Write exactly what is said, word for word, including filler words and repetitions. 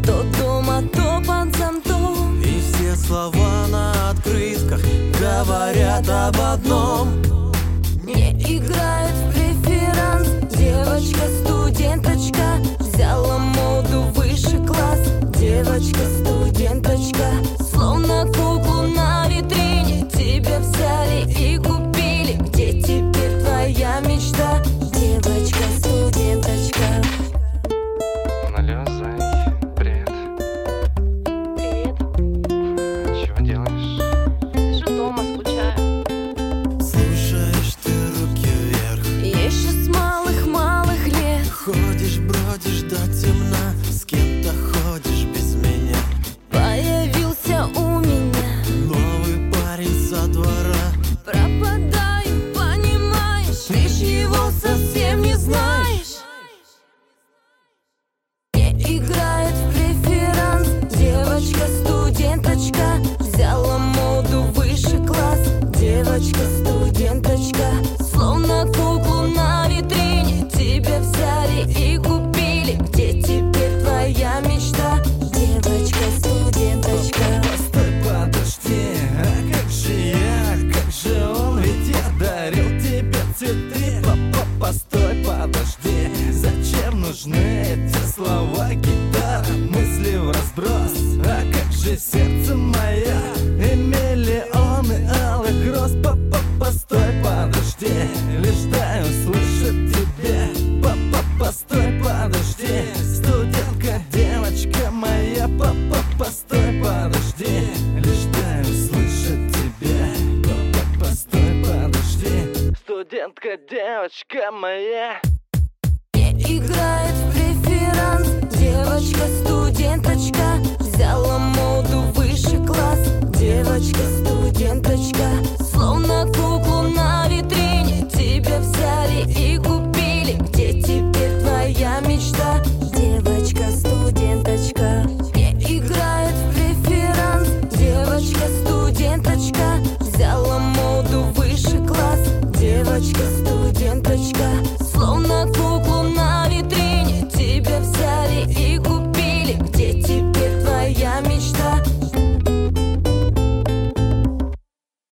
То дома, то под зонтом. И все слова на открытках говорят об одном: не играет в преферанс. Девочка-студенточка взяла моду выше класс. Девочка-студенточка, словно куклу на витрине, тебя взяли и купили. Где теперь твоя мечта? Девочка-студенточка. Алло, Зай, привет. Привет. Чего делаешь? Сижу дома, скучаю. Слушаешь ты руки вверх, Еще с малых-малых лет ходишь, бродишь до темна, с кем-то ходишь без меня. появился у меня Новый парень со двора. пропадаю, понимаешь, лишь его совсем не знаешь. Не играет в преферанс. Девочка-студенточка взяла моду выше класс. Девочка-студенточка, словно куклу на витрине, тебя взяли и купили. Где теперь твоя мечта? Девочка-студенточка. Постой, подожди, а как же я, как же он, ведь я дарил тебе цветы. Папа, постой, подожди, зачем нужны эти слова? Гитара, мысли в разброс, а как же сердце мое и миллионы алых роз. Папа, постой, подожди, лишь дай услышать тебя. Папа, постой, подожди, студентка, девочка моя. Папа, постой, подожди, лишь дай услышать тебя. Папа, постой, подожди, студентка, девочка моя. Не играет в преферанс. Девочка-студенточка взяла моду выше класс. Девочка-студенточка, словно куклу на витрине, тебя взяли и купили. Где теперь твоя мечта? Девочка-студенточка.